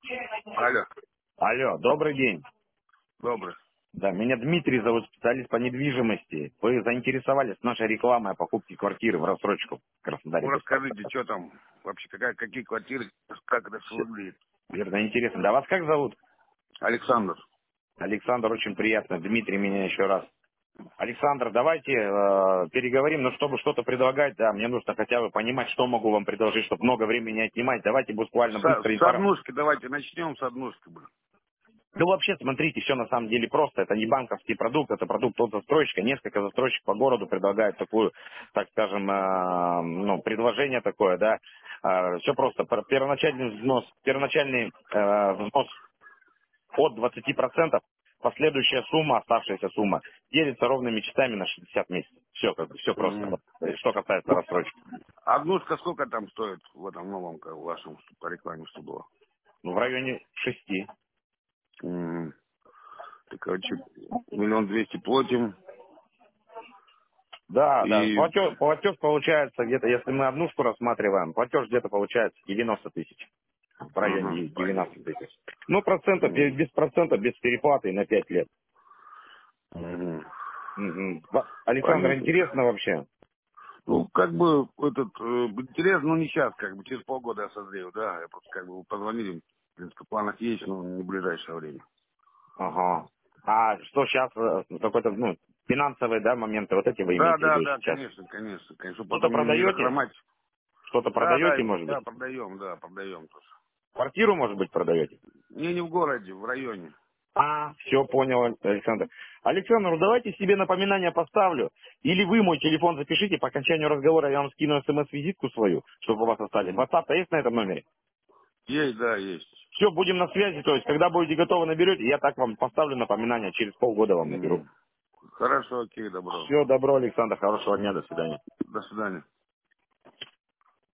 Алло, Алло, добрый день. добрый. Да, меня Дмитрий зовут, специалист по недвижимости. Вы заинтересовались нашей рекламой о покупке квартиры в рассрочку в Краснодаре Ну, без расскажите, паспорта. что там вообще, какие квартиры, как это все Все выглядит? верно, интересно. Да вас как зовут? Александр. Александр, очень приятно. Дмитрий меня еще раз. Александр, давайте переговорим, но чтобы что-то предлагать, да, мне нужно хотя бы понимать, что могу вам предложить, чтобы много времени не отнимать. Давайте буквально быстро С однушки, давайте начнем с однушки, блин. Ну, вообще, смотрите, все на самом деле просто. Это не банковский продукт, это продукт от застройщика. Несколько застройщиков по городу предлагают такую, так скажем, ну, предложение такое, да. Все просто. Первоначальный взнос от 20%, последующая сумма, оставшаяся сумма, делится ровными частями на 60 месяцев. Все как бы, все просто. Мгм. Вот, что касается рассрочки. Однушка сколько там стоит в этом новом, в вашем, по рекламе, что было? Ну, в районе 6. М. Так, короче, 1 200 000 платим. Да, да. И, Платеж получается где-то, если мы однушку рассматриваем, платеж где-то получается 90 тысяч. В ага, районе 90 понятно. тысяч. Ну, процентов, Мгм. без процентов, без переплаты на 5 лет. Мгм. Мгм. Александр, Понятно. интересно вообще? Ну, как бы, интересно, но не сейчас, как бы, через полгода я созрею, да, я просто, как бы, вы позвонили, в принципе, в планах есть, но не в ближайшее время. Ага. А что сейчас, какой-то, ну, финансовые, да, моменты, вот эти вы Да, имеете в да, виду да, сейчас? конечно, конечно, конечно, чтобы Что-то потом не продаете? захромать. Что-то Да, продаете, может быть? да, продаем тоже. Квартиру, может быть, продаете? Не в городе, в районе. Все понял, Александр. Александр, ну давайте себе напоминание поставлю. Или вы мой телефон запишите, по окончанию разговора я вам скину смс-визитку свою, чтобы у вас остались. Мгм. WhatsApp-то есть на этом номере? Есть, да, есть. Все, будем на связи, то есть, когда будете готовы, наберете, я так вам поставлю напоминание, через полгода вам наберу. Мгм. Хорошо, окей, добро. Все, добро, Александр, хорошего дня, до свидания. До свидания.